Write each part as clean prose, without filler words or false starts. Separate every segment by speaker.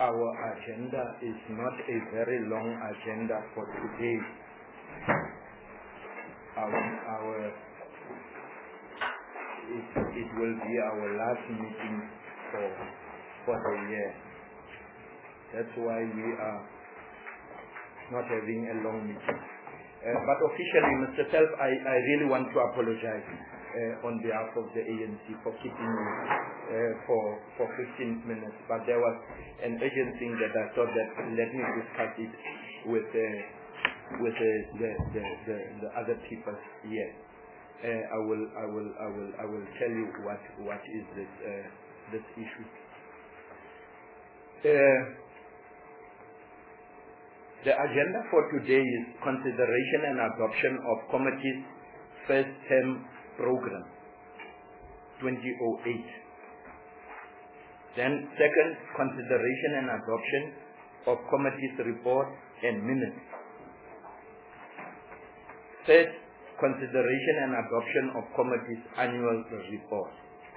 Speaker 1: our agenda is not a very long agenda for today. It will be our last meeting for the year. That's why we are not having a long meeting. But officially, Mr. Self, I really want to apologize on behalf of the ANC for keeping you for 15 minutes. But there was an urgent thing that I thought that let me discuss it with the other people here. I will tell you what is this issue. The agenda for today is consideration and adoption of committee's first term program 2008. Then second, consideration and adoption of committee's report and minutes. Third, consideration and adoption of committee's annual report.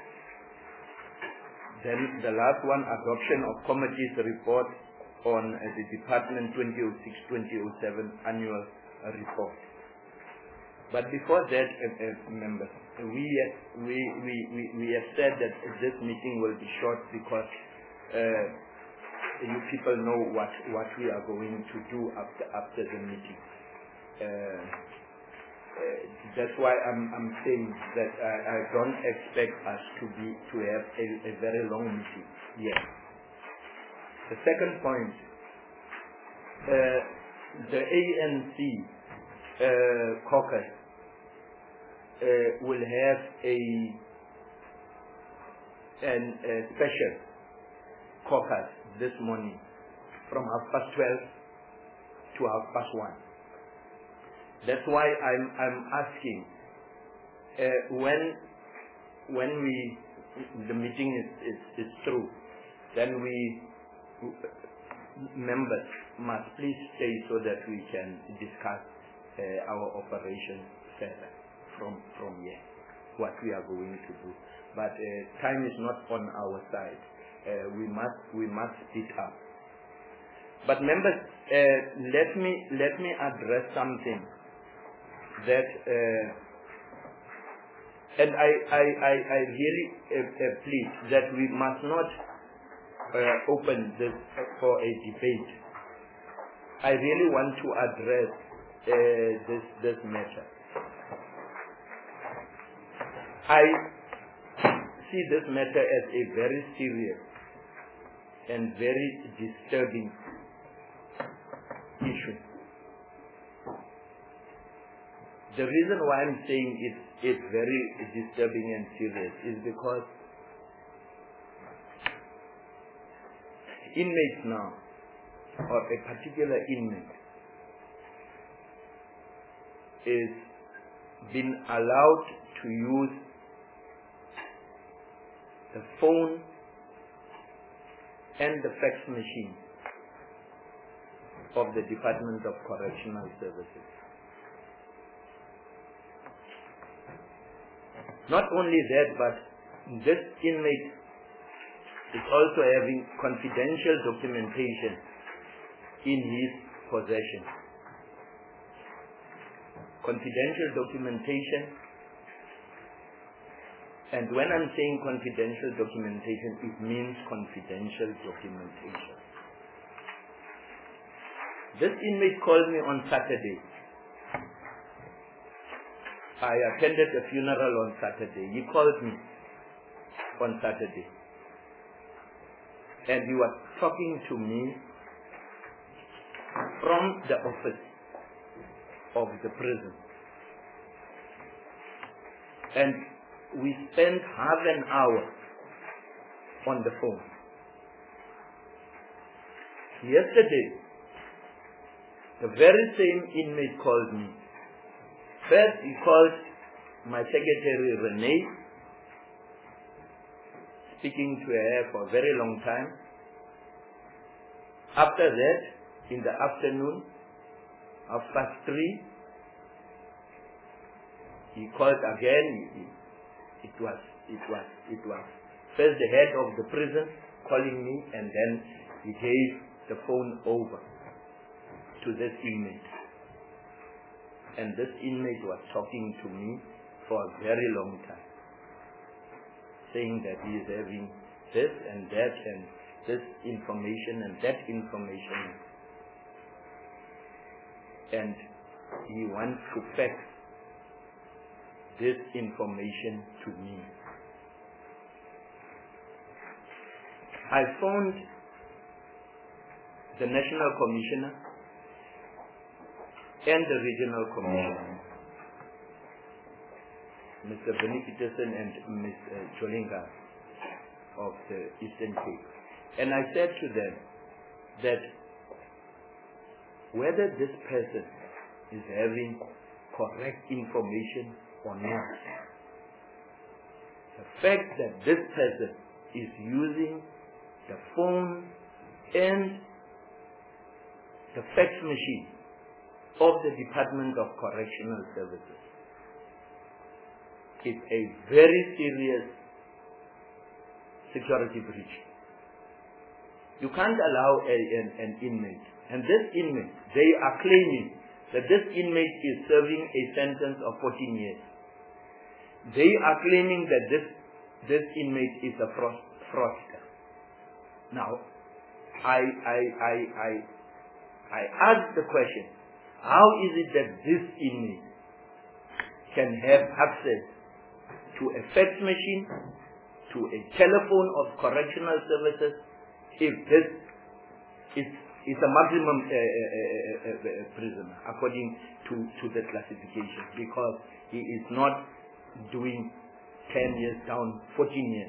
Speaker 1: Then the last one, adoption of committee's report on the Department 2006-2007 annual report. But before that, members, we have said that this meeting will be short because you people know what we are going to do after the meeting. That's why I'm saying that I don't expect us to have a very long meeting yet. The second point, the ANC caucus will have a special caucus this morning from 12:30 to 1:30. That's why I'm asking when the meeting is through, then members must please stay so that we can discuss our operations further from here, what we are going to do. But time is not on our side. We must speed up. But members, let me address something that and I really plead that we must not open this for a debate. I really want to address this matter. I see this matter as a very serious and very disturbing issue. The reason why I'm saying it's very disturbing and serious is because inmates now, or a particular inmate, is being allowed to use the phone and the fax machine of the Department of Correctional Services. Not only that, but this inmate is also having confidential documentation in his possession. Confidential documentation, and when I'm saying confidential documentation, it means confidential documentation. This inmate called me on Saturday. I attended a funeral on Saturday. He called me on Saturday. And he was talking to me from the office of the prison. And we spent half an hour on the phone. Yesterday, the very same inmate called me. First, he called my secretary, Renee, speaking to her for a very long time. After that, in the afternoon, 3:30, he called again. It was first the head of the prison calling me, and then he gave the phone over to this inmate. And this inmate was talking to me for a very long time, saying that he is having this and that and this information and that information. And he wants to fax this information to me. I phoned the National Commissioner and the Regional Commissioner, Mr. Benny Peterson and Ms. Cholinga of the Eastern Cape. And I said to them that whether this person is having correct information or not, the fact that this person is using the phone and the fax machine of the Department of Correctional Services is a very serious security breach. You can't allow an inmate, and this inmate, they are claiming that this inmate is serving a sentence of 14 years. They are claiming that this inmate is a fraudster. Now, I ask the question, how is it that this inmate can have access to a fax machine, to a telephone of correctional services, if this is a maximum prisoner according to the classification, because he is not doing 10 years down, 14 years.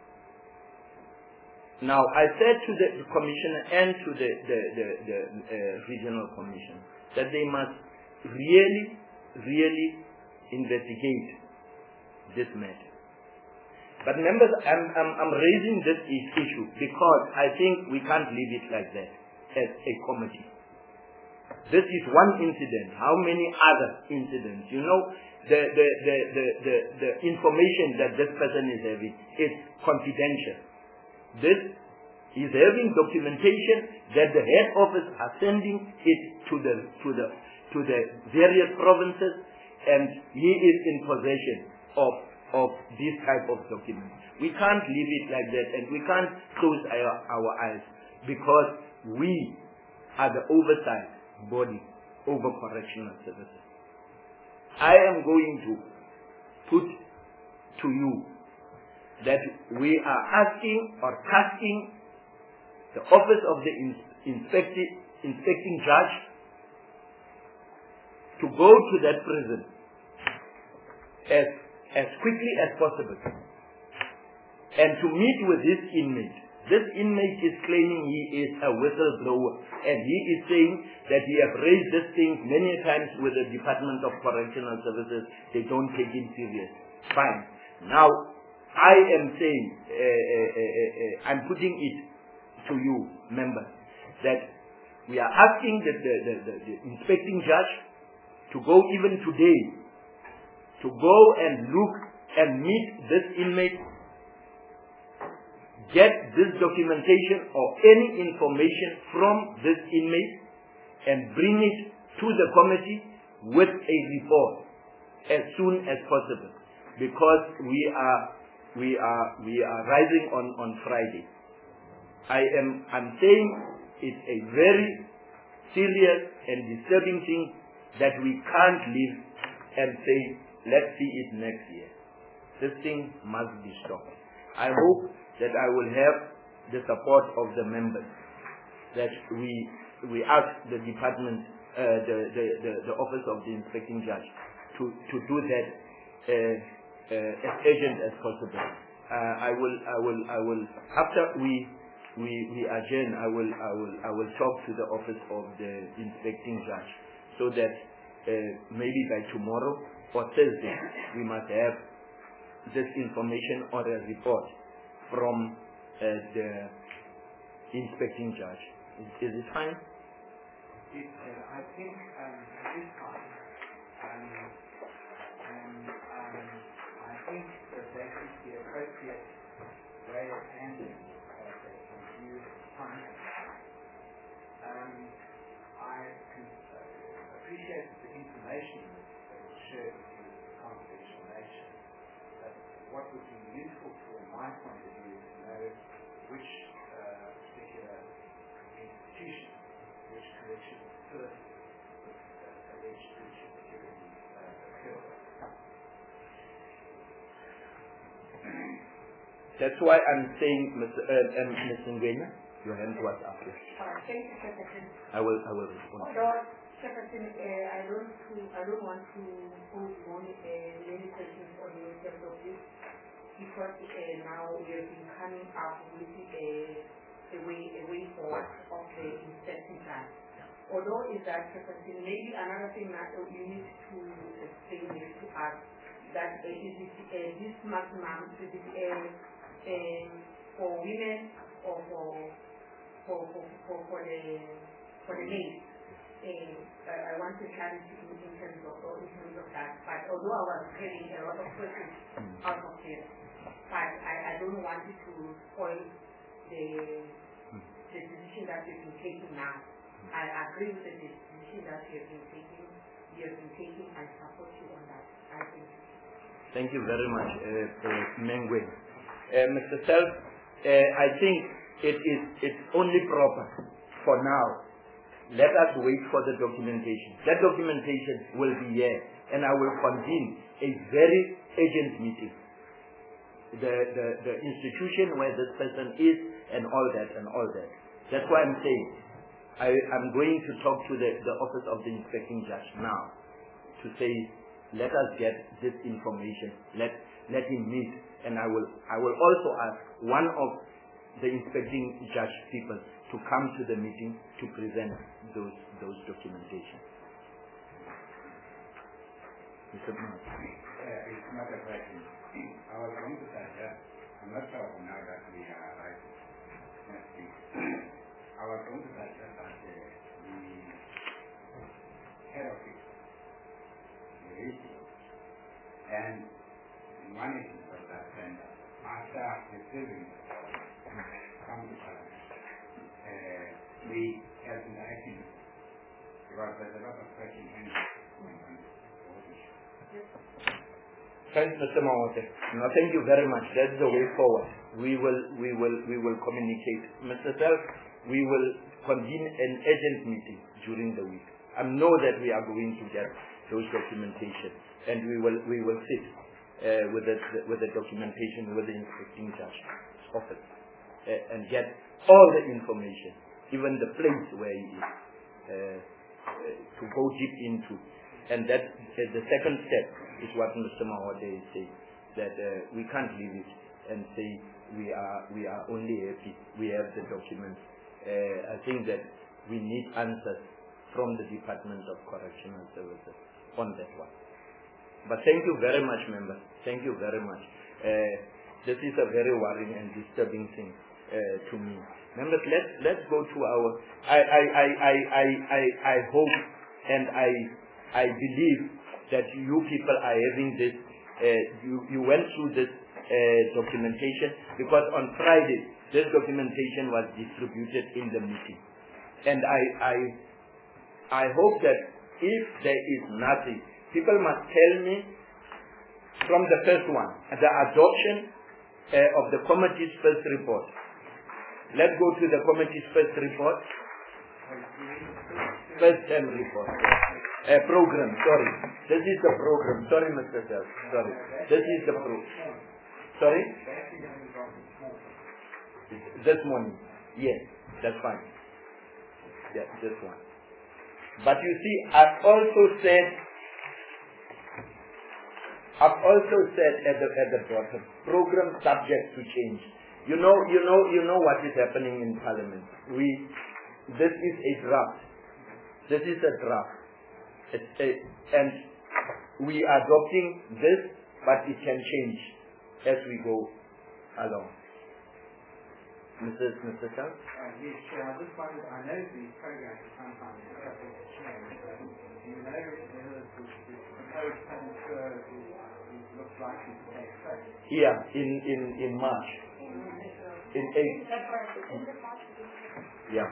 Speaker 1: Now, I said to the commissioner and to the regional commission that they must really investigate this matter. But members, I'm raising this issue because I think we can't leave it like that as a committee. This is one incident. How many other incidents? You know, the information that this person is having is confidential. This is having documentation that the head office are sending it to the various provinces, and he is in possession of this type of documents. We can't leave it like that, and we can't close our eyes, because we are the oversight body over correctional services. I am going to put to you that we are asking or tasking the office of the inspecting judge to go to that prison as quickly as possible and to meet with this inmate. This inmate is claiming he is a whistleblower, and he is saying that he has raised this thing many times with the Department of Correctional Services. They don't take him serious. Fine. Now, I am saying, I'm putting it to you, members, that we are asking the inspecting judge to go even today, to go and look and meet this inmate, get this documentation or any information from this inmate and bring it to the committee with a report as soon as possible, because we are rising on Friday. I'm saying it's a very serious and disturbing thing that we can't live and say, let's see it next year. This thing must be stopped. I hope that I will have the support of the members, that we ask the department, the office of the inspecting judge to do that as urgent as possible. I will after we adjourn, I will talk to the office of the inspecting judge, so that maybe by tomorrow or Thursday we must have this information or a report from the inspecting judge. Is it fine?
Speaker 2: I think it is fine. I think that there should be appropriate way of handling the confused time. my point of view, which particular institution, which collection first alleged breach of security occurred.
Speaker 1: That's why I'm saying, Ms. Ngwenya, your hand was up here.
Speaker 3: Thank you, Secretary.
Speaker 1: I will respond.
Speaker 3: Secretary, I don't want to pose many questions on you in terms of this, because now we have been coming up with a way forward of the inspection plan. Although is that, Secretary, maybe another thing that you need to explain to us, that is this maximum, is it for women or for the males? I want to clarity in terms of that. But although I was getting a lot of questions out of here, but I don't want it to spoil the decision that you've been taking now. I agree with the decision that you have been taking. I support you on that. I think.
Speaker 1: Thank you very much, Mengwe. Mr. Self, I think it's only proper for now. Let us wait for the documentation. That documentation will be here, and I will convene a very urgent meeting. The institution where this person is, and all that. That's why I'm saying I'm going to talk to the Office of the Inspecting Judge now to say, let us get this information. Let him meet, and I will also ask one of the Inspecting Judge people to come to the meeting to present those documentation. Mr. Mark.
Speaker 4: It's not a question. I was going to suggest, I'm not sure now that we are right next week. I was going to suggest that the head office, the ratio, and the management of that center, after receiving come to Parliament, we have interacting because there's a lot of questions on this issue.
Speaker 1: Thanks, Mr. Mawate. No, thank you very much. That's the way forward. We will communicate. Mr. Self, we will convene an urgent meeting during the week. I know that we are going to get those documentation, and we will sit with the documentation with the Inspecting Judge's office and get all the information, even the place where he is, to go deep into. And that the second step is what Mr. Mawade is saying, that we can't leave it and say we are only happy we have the documents. I think that we need answers from the Department of Correctional Services on that one. But thank you very much, members. Thank you very much. This is a very worrying and disturbing thing to me. Members, let's go to our. I hope and I believe that you people are having this. You went through this documentation, because on Friday this documentation was distributed in the meeting, and I hope that if there is nothing, people must tell me from the first one, the adoption of the committee's first report. Let's go to the committee's first report. First term report. Program, sorry. This is the program. Sorry, Mr. Self. Sorry. This is the program. Sorry? This morning. Yes, that's fine. Yeah, this one. But you see, I've also said at the bottom, program subject to change. You know what is happening in Parliament. This is a draft. This is a draft. And we are adopting this, but it can change as we go along. Mr. Chan?
Speaker 2: Yes, Chair. I just wondered, I know the program is sometimes subject to change, but do you know whether the proposed transfer looks likely to take place?
Speaker 1: Yeah, in March. In April. Yeah.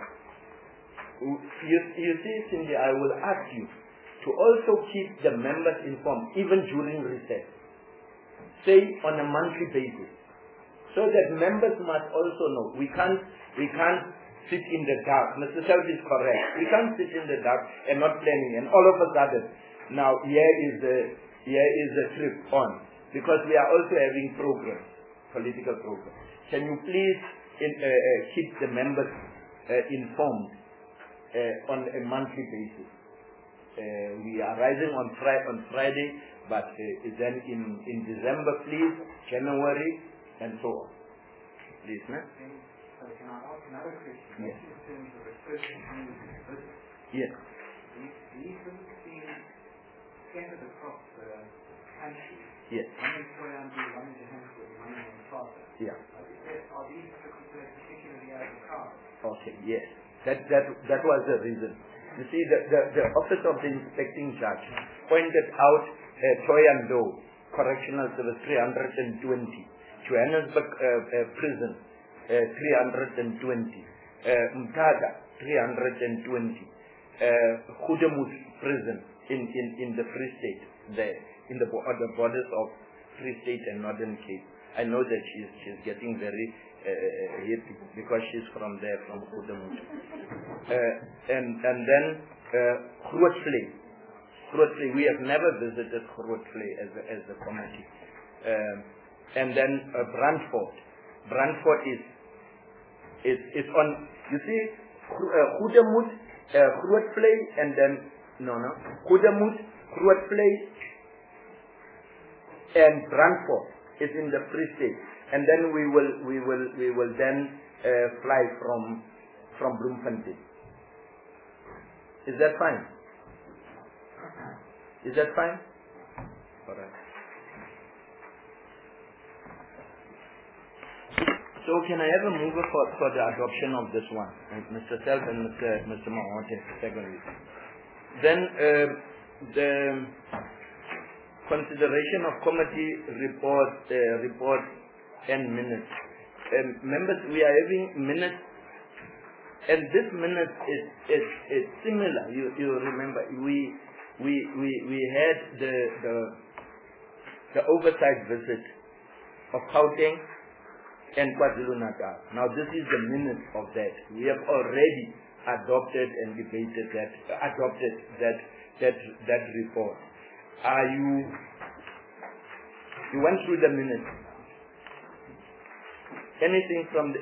Speaker 1: You see, Cindy, I will ask you to also keep the members informed, even during recess. Say on a monthly basis. So that members must also know. We can't sit in the dark. Mr. Self is correct. We can't sit in the dark and not planning, and all of a sudden, now here is the trip on, because we are also having programs, political programs. Can you please keep the members informed on a monthly basis? We are rising on Friday, but then in December, please, January, and so on. Please, no?
Speaker 2: So can I ask another question?
Speaker 1: Yes.
Speaker 2: In terms of restricting visits,
Speaker 1: Yes.
Speaker 2: these visits being scattered across the country.
Speaker 1: Yes.
Speaker 2: One in Toyambu, one in Johannesburg, one in Mthatha.
Speaker 1: Yeah.
Speaker 2: Are these particularly overcrowded?
Speaker 1: Okay. Yes. That was the reason. You see, the Office of the Inspecting Judge pointed out Thohoyandou Correctional Service 320, Johannesburg Prison 320, Mthatha 320, Goedemoed Prison in the Free State, there in the borders of Free State and Northern Cape. I know that she's getting very happy because she's from there, from Goedemoed. And then Grootfontein. We have never visited Grootfontein as a committee. And then Brandfort. Brandfort is on, you see, Goedemoed, Grootfontein, and then Goedemoed, Grootfontein, and Brandfort is in the Free State, and then we will then fly from Bloemfontein. Is that fine? Is that fine? All right. So can I have a mover for the adoption of this one, Mr. Self and Mr. Mahonte, secondly. Then the consideration of committee report and minutes. Members, we are having minutes, and this minute is similar. You remember we had the oversight visit of Gauteng and KwaZulu-Natal. Now this is the minute of that. We have already adopted and debated that report. You went through the minutes. Anything from the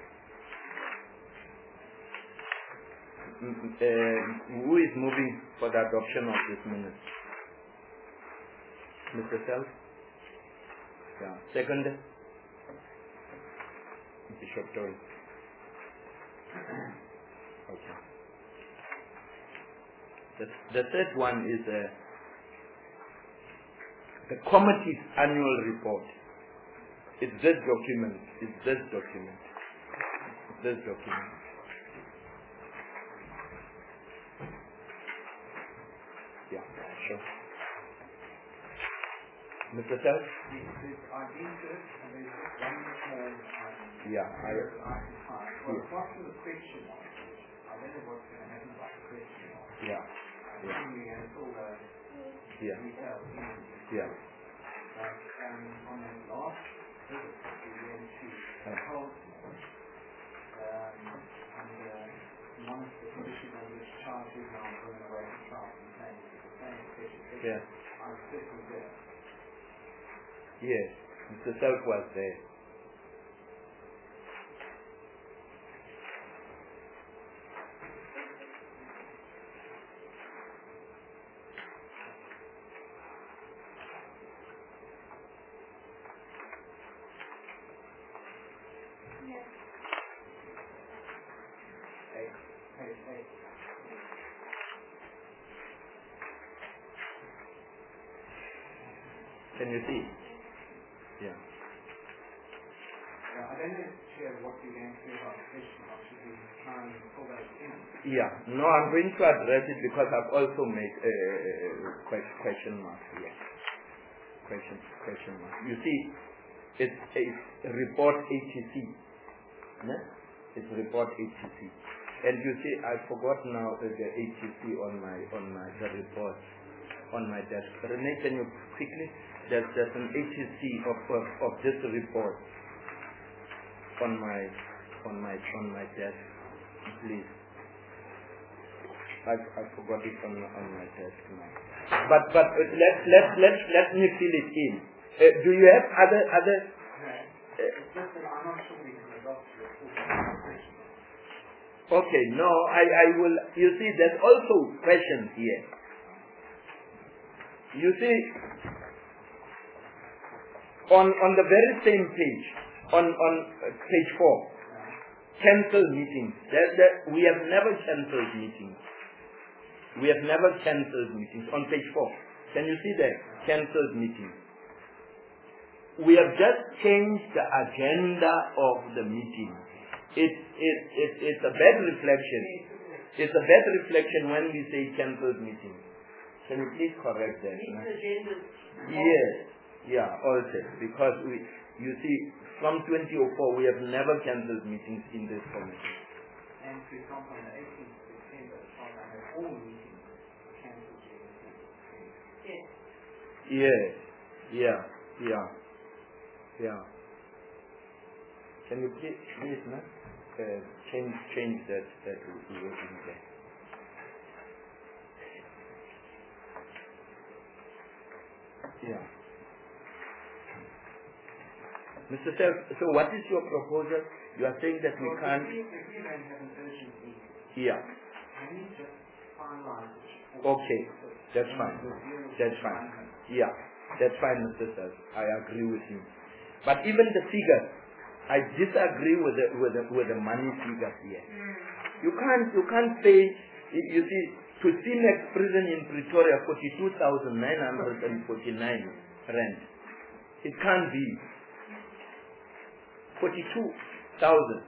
Speaker 1: who is moving for the adoption of this minute? Mr. Self? Yeah. Second? Bishop Toy. Okay. The third one is the committee's annual report. It's this document. Yeah, sure. Mr. Self? Yeah,
Speaker 2: Well, what was the question on? I don't know what's going to happen about the question on.
Speaker 1: Yeah.
Speaker 2: It's all the details.
Speaker 1: Yeah.
Speaker 2: But on that last visit, we went to Coldsmore, and one of the conditions on which Charles is now going away from Charles and saying it's the same question.
Speaker 1: Yeah.
Speaker 2: I was sitting there.
Speaker 1: Yes. Mr. Self was there. Can you see? Yeah.
Speaker 2: I don't know what you're going to do about the question. I should be trying to pull that in.
Speaker 1: Yeah. No, I'm going to address it because I've also made question mark here. Question mark. You see, it's report ATC. No? It's report ATC. And you see, I forgot now the ATC on the report on my desk. Renee, can you quickly? There's an ATC of this report. on my desk, please. I forgot it on my desk now. But let me fill it in. Do you have other?
Speaker 2: It's just that I'm not sure we can adopt your full.
Speaker 1: Okay, no, I will. You see, there's also questions here. You see, on the very same page, on page 4, cancel meetings. We have never cancelled meetings. We have never cancelled meetings. On page 4, can you see that? Cancelled meetings. We have just changed the agenda of the meeting. It's a bad reflection. It's a bad reflection when we say cancelled meeting. Can you please correct that? Yes. Yeah, altered. Because you see, from 2004 we have never cancelled meetings in this committee.
Speaker 2: And for example, on the 18th of September, as far as I have all meetings cancelled during the
Speaker 1: Yes. Yeah. Can you please no? Change that wording there. Yeah. Mr. Self, so what is your proposal? You are saying that we can't...
Speaker 2: If we don't have an urgent meeting,
Speaker 1: Yeah.
Speaker 2: I need to finalize it.
Speaker 1: Okay. That's fine. That's fine. Yeah. That's fine, Mr. Self. I agree with you. But even the figures, I disagree with the money figures here. You can't say, you see, to CMEX prison in Pretoria, 42,949 rand. It can't be. 42,000.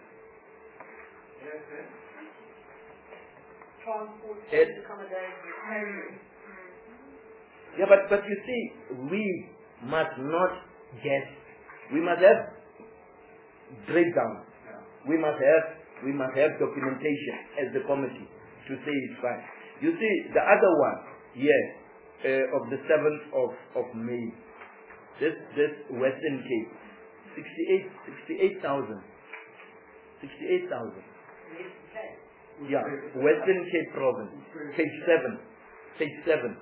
Speaker 3: Transport, accommodation.
Speaker 1: Yeah, but you see, we must not guess. We must have breakdown. We must have documentation as the committee to say it's fine. You see, the other one, yes, of the 7th of May, this Western Cape, 68,000. 68,000. Yeah, Western Cape Province, page 7. Page 7.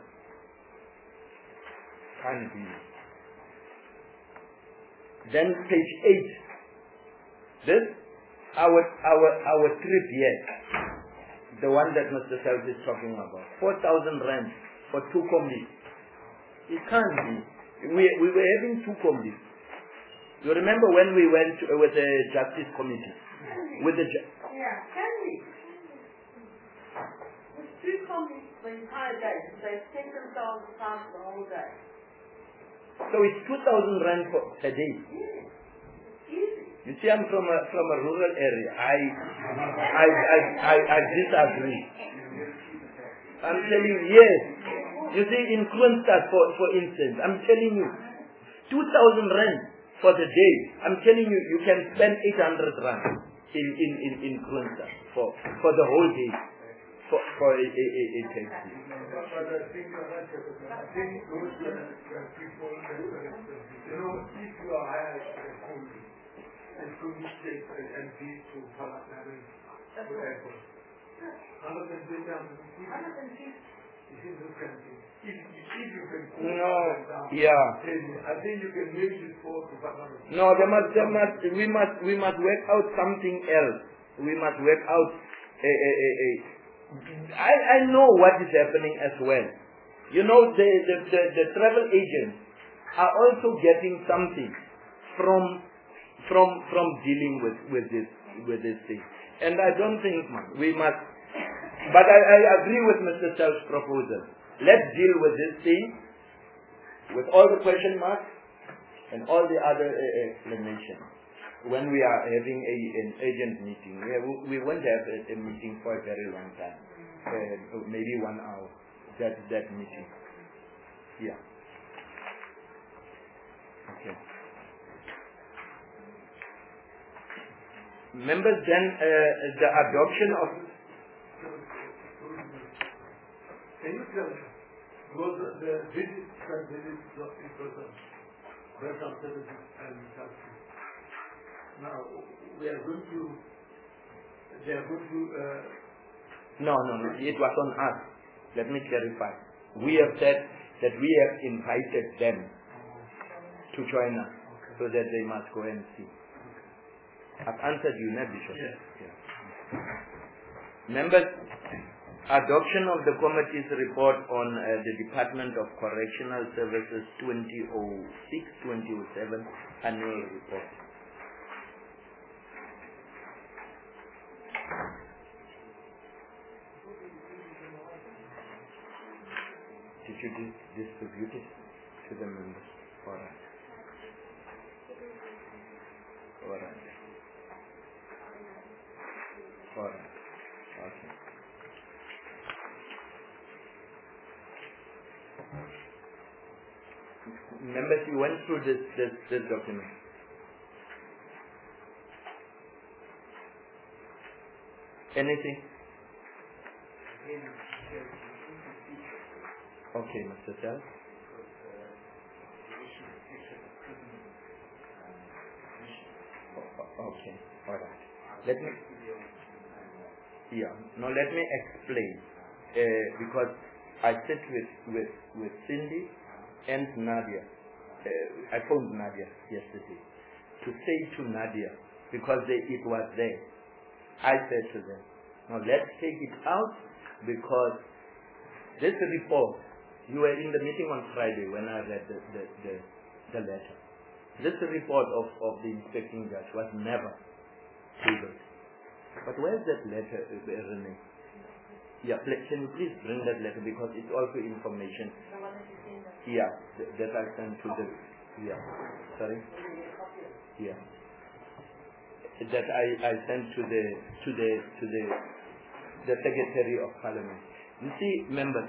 Speaker 1: Can't be. Then page 8. This, our trip here, the one that Mr. Self is talking about, 4,000 rand for 2 combis. It can't be. We were having 2 combis. You remember when we went with the Justice Committee? With the
Speaker 3: can we? With 2 combis the entire day, they've set themselves aside the whole day.
Speaker 1: So it's 2,000 rand per day.
Speaker 3: Yes. Easy.
Speaker 1: You see, I'm from a rural area. I disagree. I'm telling you, yes. You see, in Kroonstad, for instance, I'm telling you, 2,000 rand for the day. I'm telling you, you can spend 800 rand in Kroonstad for the whole day for a taxi.
Speaker 5: But I think you're right, I think those people that if you are hired as homeless and couldn't take an MP to Parliament to airport, 150,000 people, you see those kind of things. If you can put them down, I think you can maybe afford to Parliament.
Speaker 1: No, we must work out something else. We must work out I know what is happening as well. You know, the travel agents are also getting something from dealing with this thing. And I don't think, man, we must. But I agree with Mr. Self's proposal. Let's deal with this thing with all the question marks and all the other explanations. When we are having an agent meeting, we won't have a meeting for a very long time, maybe 1 hour. That meeting. Yeah. Okay. Members, then the adoption of.
Speaker 5: Can you tell me? Was the visit because of breast services and health? Now, they are going to
Speaker 1: No. It was on us. Let me clarify. We have said that we have invited them to join us, so that they must go and see. I've answered you, no, Bishop?
Speaker 5: Yes.
Speaker 1: Yeah. Members, adoption of the committee's report on the Department of Correctional Services 2006-2007 annual report. Did you distribute it to the members? All right. Okay. Members, you went through this document. Anything? Okay, Mr. Sal. Okay, all right. Let me explain. Because I sit with Cindy and Nadia. I phoned Nadia yesterday to say to Nadia, because it was there. I said to them, now let's take it out, because this report, you were in the meeting on Friday when I read the letter. This report of the inspecting judge was never tabled. But where's that letter, Renee? Yeah, can you please bring that letter, because it's also information. Yeah, that I sent to the. Yeah, sorry. Yeah, that I sent to the Secretary of Parliament. You see, members,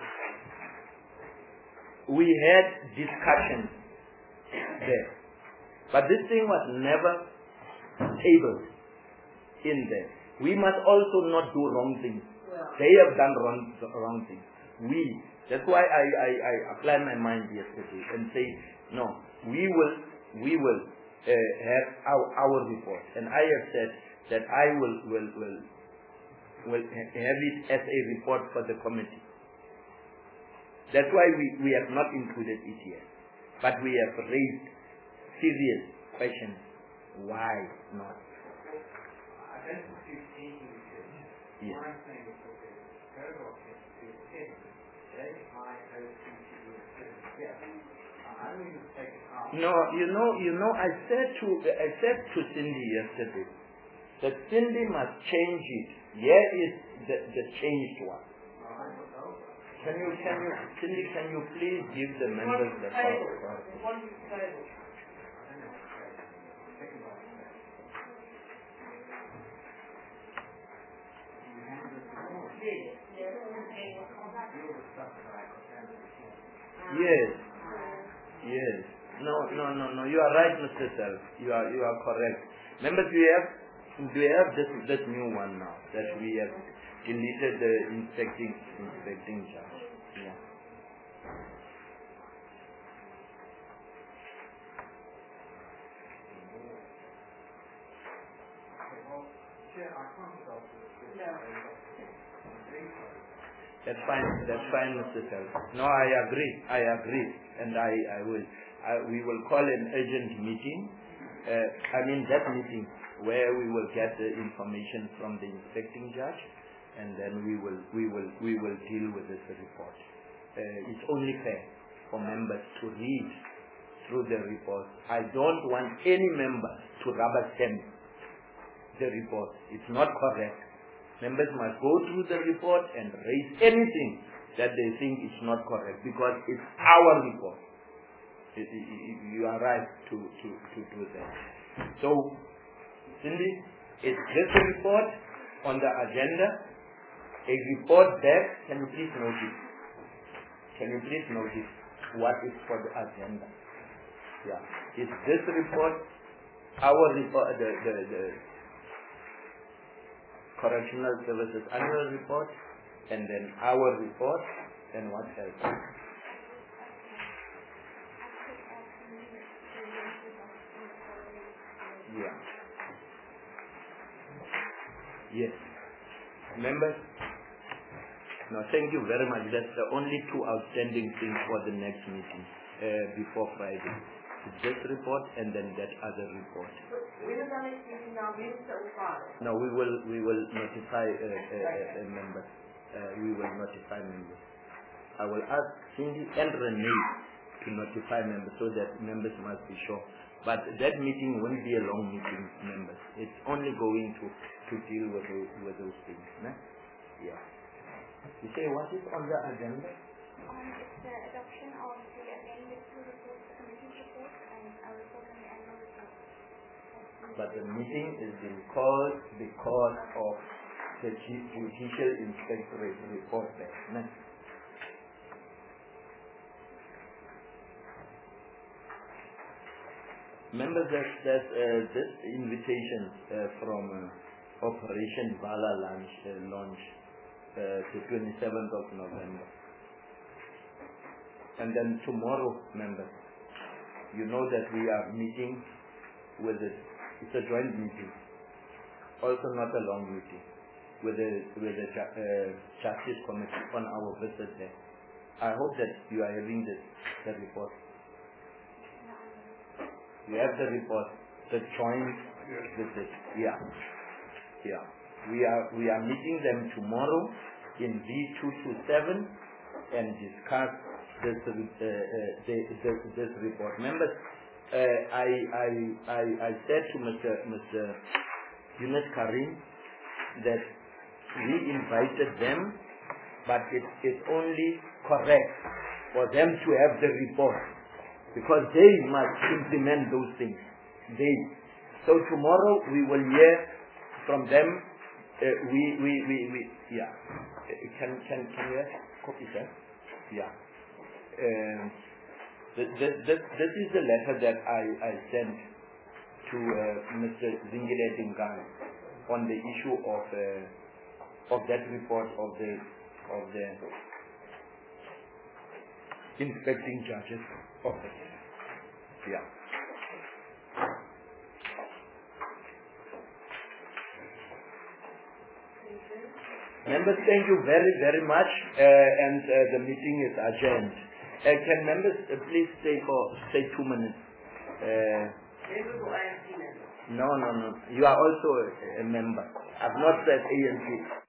Speaker 1: we had discussions there, but this thing was never tabled in there. We must also not do wrong things. They have done wrong things. That's why I applied my mind yesterday and say, no, we will have our report, and I have said that I will have it as a report for the committee. That's why we have not included it yet, but we have raised serious questions. Why not? Yes. No, I said to Cindy yesterday that Cindy must change it. Here is the changed one. Cindy, can you please give the members the power? Yes. No. You are right, Mr. Self. You are correct. Members, we have this new one now that we have deleted the inspecting charge. Yeah. That's fine, Mr. Self. No, I agree, and we will call an urgent meeting. That meeting where we will get the information from the inspecting judge, and then we will deal with this report. It's only fair for members to read through the report. I don't want any member to rubber stamp the report. It's not correct. Members must go through the report and raise anything that they think is not correct, because it's our report. You are right to do that. So, Cindy, is this report on the agenda? A report back, can you please notice? What is for the agenda? Yeah. Is this report our report, the Correctional Services Annual Report, and then our report, and what else? Yeah. Yes. Members? No, thank you very much. That's the only two outstanding things for the next meeting before Friday. It's this report and then that other report.
Speaker 3: When is our next meeting now? Wednesday or Friday?
Speaker 1: No, we will notify members. We will notify members. I will ask Cindy and Renee to notify members so that members must be sure. But that meeting won't be a long meeting, members. It's only going to deal with those things. No? Yeah. You say what is on the agenda?
Speaker 6: It's the adoption of the amended two reports, the committee's report and our report on the annual report.
Speaker 1: But the meeting is being called because of the Judicial Inspectorate report there. No? Members, there's this invitation from Operation Vala launch the 27th of November. And then tomorrow, members, you know that we are meeting with it's a joint meeting, also not a long meeting, with the Justice Committee on our visit there. I hope that you are having the report. You have the report, the joint visit. Yeah. We are meeting them tomorrow in V227 and discuss this report. Members, I said to Mr. Yunus Karim that we invited them, but it's only correct for them to have the report, because they must implement those things. So tomorrow we will hear from them. Yeah. Can you have copy, sir? Yeah. This is the letter that I sent to Mr. Zingile Dingan on the issue of that report of the inspecting judges office. Yeah. Members, thank you very, very much, and the meeting is adjourned. Can members please stay for 2 minutes? No. You are also a member. I've not said ANC.